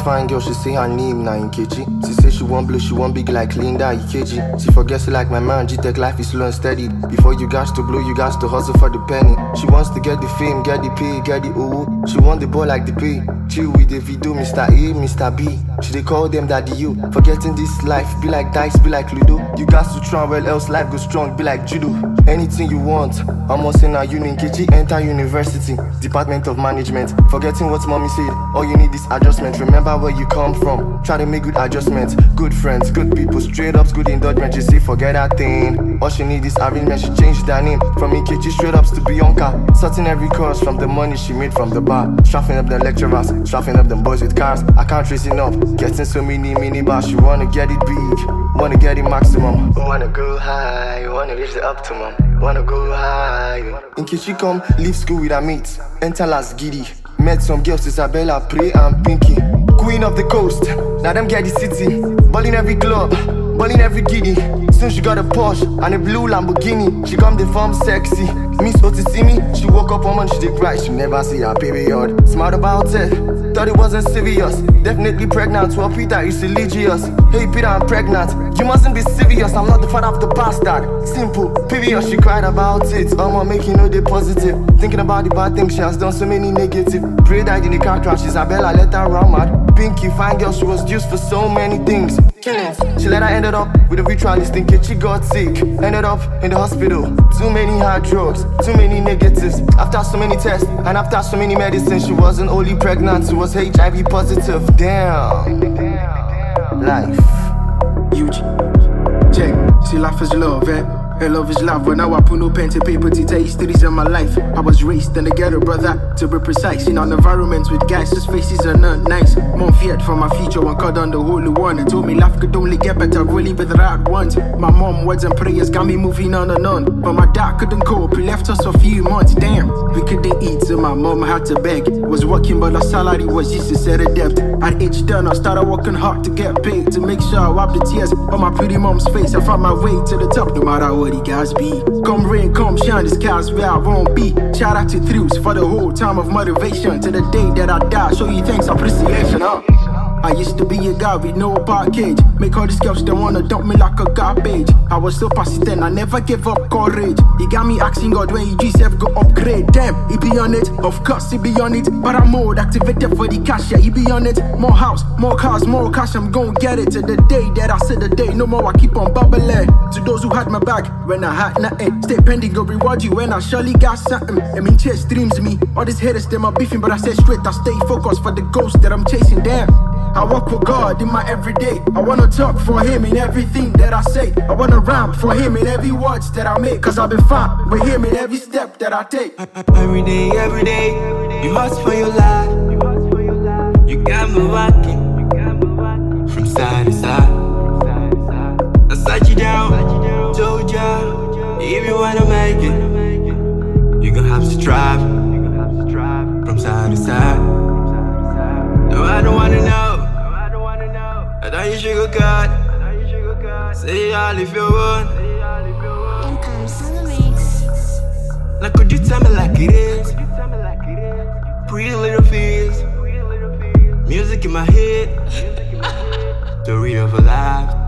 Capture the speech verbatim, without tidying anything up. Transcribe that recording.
fine girl, she say her name na Nkechi. She say she want blue, she want big like Linda Ikeji. She forgets it like my man, G-Tech life is slow and steady. Before you got to blow, you got to hustle for the penny. She wants to get the fame, get the pay, get the ooh. She want the ball like the pay. Chill with the video, Mister A, Mister B. She they call them daddy you. Forgetting this life, be like dice, be like Ludo. You got to try well, else life goes strong, be like judo. Anything you want, almost in a uni Nkechi, enter university, Department of Management. Forgetting what mommy said, all you need is adjustment. Remember where you come from, try to make good adjustments. Good friends, good people, straight ups, good indulgence. She say forget that thing, all she need is arrangement. She changed her name from Nkechi straight ups to Bianca. Sorting every course from the money she made from the bar. Strapping up the lecturers, strapping up them boys with cars. I can't trace enough, getting so many mini bars. She wanna get it big, wanna get it maximum. Wanna go high, wanna reach the optimum. Wanna go high. Nkechi come, leave school with her mates, enter last giddy. Met some girls, Isabella, Prey and Pinky. Queen of the coast, now them get the city. Ballin' every club, ballin' every giddy. Soon she got a Porsche and a blue Lamborghini. She come the form sexy, Miss O T see me. She woke up one month, she did cry, she never see her period. Smart about it, thought it wasn't serious. Definitely pregnant, well Peter is religious. Hey Peter, I'm pregnant, you mustn't be serious. I'm not the father of the bastard, simple, period. She cried about it, I'ma make you know they positive. Thinking about the bad things, she has done so many negative. Prey died in the car crash, Isabella let her run mad. Pinky, fine girl, she was used for so many things. Killings, she let her ended up with a ritualist. Nkechi got sick, ended up in the hospital. Too many hard drugs, too many negatives. After so many tests, and after so many medicines, she wasn't only pregnant, she was H I V positive. Damn, life. Huge. Check, see life is love, eh? Her love is love, but now I put no pen to paper to tell histories of my life. I was raised in the ghetto, brother, to be precise. In an environment with guys whose faces are not nice. More feared for my future when called on the holy one. And told me life could only get better, really with the right ones. My mom words and prayers got me moving on and on. But my dad couldn't cope, he left us for a few months. Damn, we couldn't eat, so my mom had to beg. Was working, but our salary was used to set a debt. At each turn, I started working hard to get paid. To make sure I wipe the tears on my pretty mom's face. I found my way to the top, no matter what. Guys be. Come rain, come shine, the skies where I won't be. Shout out to Thrills for the whole time of motivation. To the day that I die, show you thanks, appreciation, huh? I used to be a guy with no package. Make all these girls they wanna dump me like a garbage. I was so persistent, I never gave up courage. He got me asking God when you yourself go upgrade. Damn, he be on it, of course he be on it. But I'm more activated for the cash, yeah, he be on it. More house, more cars, more cash, I'm gon' get it. To the day that I said the day, no more I keep on bubbling. To those who had my back when I had nothing, stay pending, go reward you when I surely got something. I mean chase dreams me, all these haters them are beefing, but I stay straight, I stay focused for the ghost that I'm chasing. Damn, I walk with God in my everyday. I wanna talk for him in everything that I say. I wanna rhyme for him in every words that I make. Cause I've been fine with him in every step that I take. Every day, every day, you hustle for your life. You got me rocking from side to side. I sat you down, told ya, if you wanna make it, you gon' have to strive from side to side. No, I don't wanna know. I thought you should go cut. Say all if you want. Now could you tell me like it is? Pretty little fears. Music in my head. Story of a life.